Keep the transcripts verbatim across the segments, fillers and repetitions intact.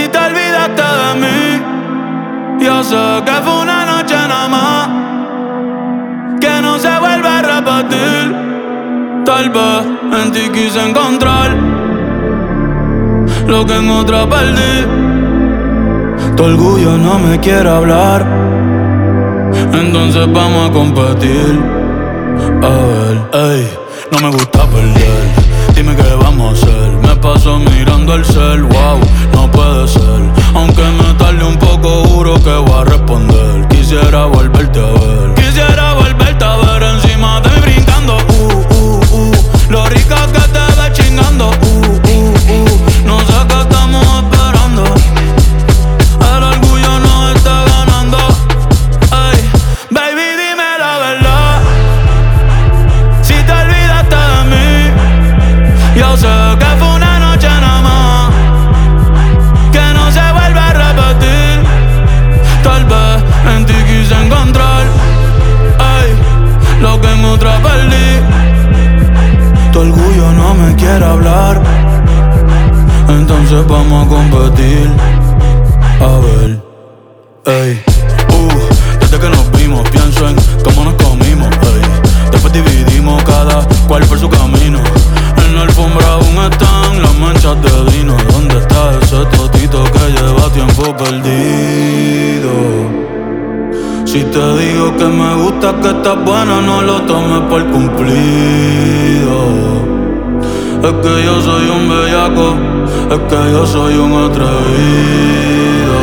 si te olvidaste de mí. Yo sé que fue una noche nada más, que no se vuelve a repetir. Tal vez en ti quise encontrar lo que en otra perdí. Tu orgullo no me quiere hablar, entonces vamos a competir. A ver, ey, no me gusta perder. Dime qué vamos a hacer. Me paso mirando el cel, wow, no puede ser. Aunque me tarde un poco, juro que voy a responder. Quisiera volverte a ver. Quisiera volverte a ver encima de mí brincando. Uh, uh, uh. Lo rica que te ves chingando. Uh, uh, uh. No sé qué estamos esperando. El orgullo nos está ganando. Ey, baby, dime la verdad. Si te olvidaste de mí. Yo sé que fue una noche nada más, que no se vuelve a repetir. Tal vez en ti quise encontrar, ey, lo que en otra perdí. Tu orgullo no me quiere hablar, entonces vamos a competir. A ver, ey, uh, desde que nos vimos pienso en cómo nos comimos, ey. Después dividimos cada cual por su camino. En la alfombra aún están las manchas de vino. ¿Dónde está ese totito que lleva tiempo perdido? Si te digo que me gusta, que estás buena, no lo tomes por cumplido. Es que yo soy un bellaco, es que yo soy un atrevido.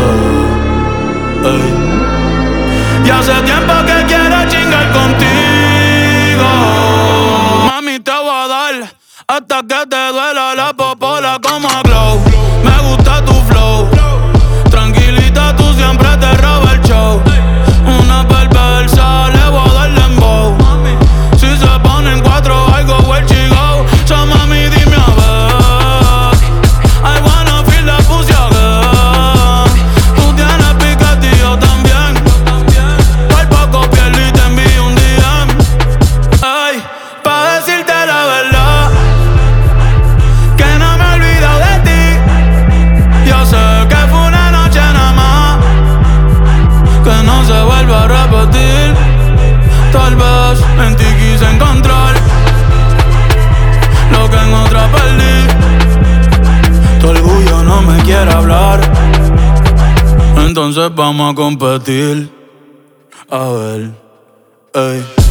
Ey. Y hace tiempo que quiero chingar contigo. Mami, te voy a dar hasta que te duela la popola como a glow. Me gusta tu flow, tranquilita, tú siempre te robas el show. Una perversa, le voy a dar dembow. Si se ponen cuatro, I go where she go. So mami, dime a ver, I wanna feel the pussy again. Tú tienes piquete y yo también. Por poco pierdo y te envío un D M. Ay, pa' decirte la verdad, que no me he olvidado de ti. Yo sé que fue una noche nada más, que no se vuelve a repetir. Tal vez en ti quise encontrar lo que en otra perdí. Tu orgullo no me quiere hablar, entonces vamos a competir. A ver, ey.